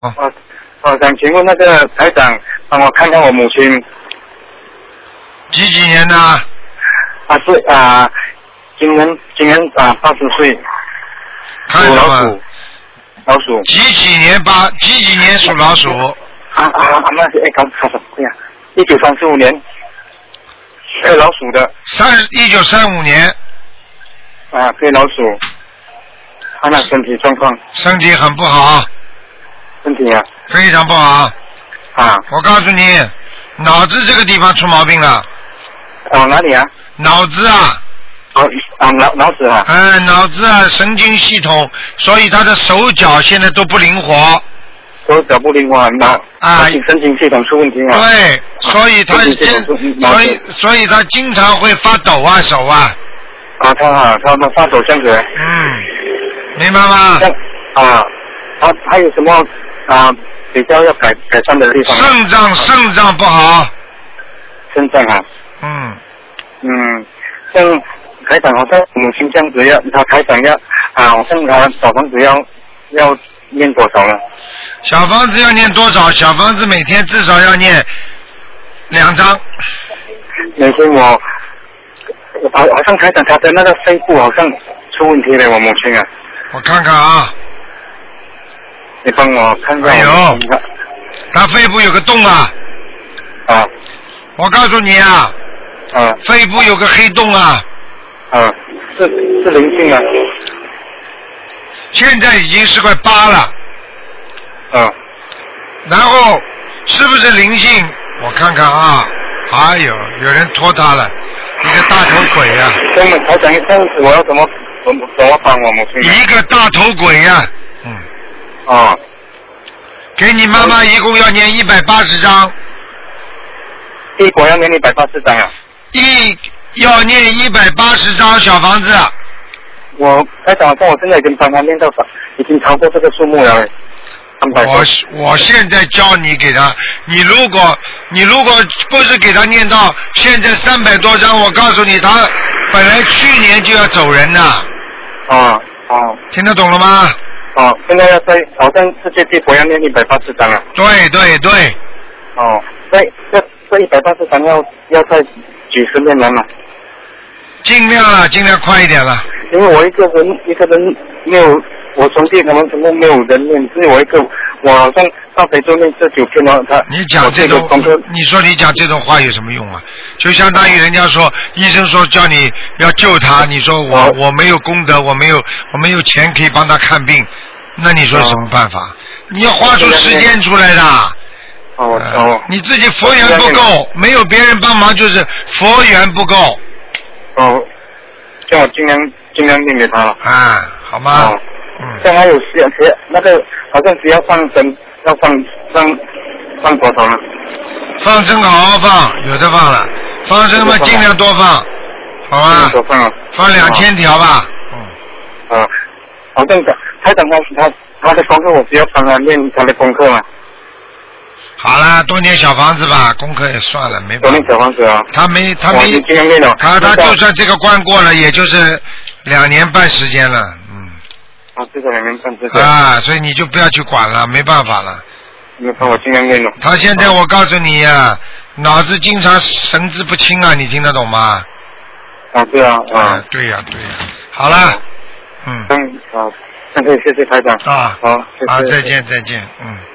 想请问那个台长，帮我看看我母亲。 几年的？ 今年80岁。 看什么？ 老鼠。 几几年属老鼠？ 那是刚开始对呀，1935年。是老鼠的。 1935年。 对老鼠。他那身体状况。 身体很不好。 身体啊。 非常不好。我告诉你，脑子这个地方出毛病了。 哪里啊？ 脑子啊。 脑子啊。 脑子啊，神经系统，所以他的手脚现在都不灵活。 手脚不灵活，神经系统出问题啊。 对，所以他经常会发抖啊，手啊。 他们发抖这样子。 明白吗？ 他有什么比较要改善的地方？ 肾脏不好。 肾脏啊。像台长好像母亲这样子他台长好像他小房子要念多少呢？ 小房子要念多少？小房子每天至少要念2张。 每天好像台长他的那个肺部好像出问题了，我母亲啊。 我看看啊。 你帮我看看。 他肺部有个洞啊。我告诉你啊。肺部有个黑洞啊。 是灵性啊。 现在已经是块疤了。然后是不是灵性？我看看啊。有人拖他了，一个大头鬼啊。 台长这样子，我要怎么帮我母亲？ 一个大头鬼啊。给你妈妈一共要念180张。 我要念180张啊。 要念180张小房子。 台长，我现在已经帮他念到已经超过这个数目了。 我现在教你给他，你如果不是给他念到现在300多张，我告诉你，他本来去年就要走人的。听得懂了吗？ 现在好像世界地我要念180张了。 对。 这180张要在几十年了嘛？ 尽量快一点了。 因为我一个人没有，我兄弟他们全部没有人念，只有我好像到非洲念这9篇了。 你讲这种，你说你讲这种话有什么用啊？就相当于人家说，医生说叫你要救他，你说我没有功德，我没有钱可以帮他看病，那你说有什么办法？你要花出时间出来的。你自己佛缘不够，没有别人帮忙就是佛缘不够。 叫我尽量念给他了。 好吗？ 像还有那个好像只要放生，要放多少呢？ 放生好好放，有的放了。放生嘛，尽量多放，好吧？ 多放放2000条吧。 好像台长他的功课，我只要帮他念他的功课嘛。 好啦，多念小房子吧，功课也算了，没办法。 多念小房子啊。 他就算这个关过了，也就是2年半时间了， 这个2年半时间。 所以你就不要去管了，没办法了。 没办法，我尽量念了。 他现在我告诉你呀，脑子经常神志不清啊，你听得懂吗？ 对啊。 对呀。好了。 谢谢台长。 好，再见。